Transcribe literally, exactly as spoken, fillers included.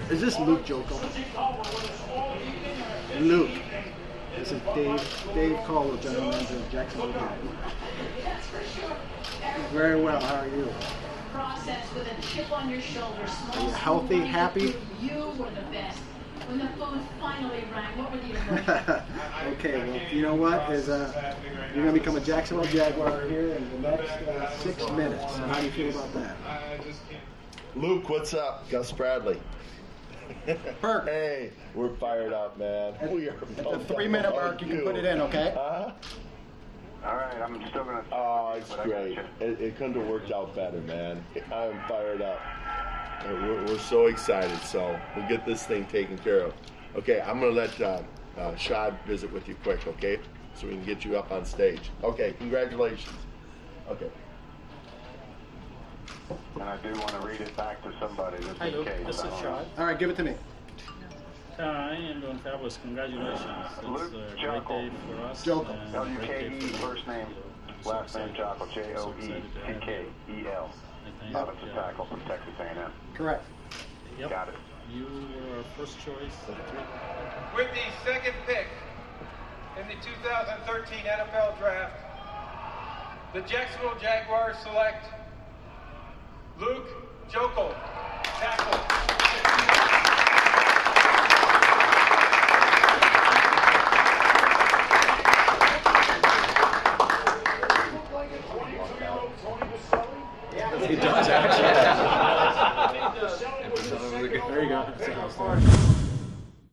Is this Luke Jokel? Luke. This is Dave Dave Caldwell, general manager of Jacksonville Jaguars. Very well. How are you? Process with a chip on your shoulder. Are you healthy, happy? You were the best. When the phone finally rang, what were the emotions? Okay, well, you know what? Is uh, you're going to become a Jacksonville Jaguar here in the next uh, six minutes. So how do you feel about that? Luke, what's up? Gus Bradley. Perk. Hey, we're fired up, man. At, we are at the three-minute mark, you can put it in, okay? Uh-huh. All right, I'm still going to... Oh, it's great. It, it couldn't have worked out better, man. I'm fired up. We're, we're so excited, so we'll get this thing taken care of. Okay, I'm going to let uh, uh, Shad visit with you quick, okay? So we can get you up on stage. Okay, congratulations. Okay. And I do want to read it back to somebody just Hi, in Luke. case. This is I don't know. Shad. All right, give it to me. Hi, and Don Fabulous, congratulations. It's Luke a great Jokel. day for us. Jokel. and L U great K day E, for you. first name, So last name excited. Jokel, J O E So excited to C have K you. E L. I think, Offensive yeah. tackle from Texas A and M. Correct. Yep. Got it. You were our first choice. With the second pick in the two thousand thirteen N F L Draft, the Jacksonville Jaguars select Luke Jokel, tackle.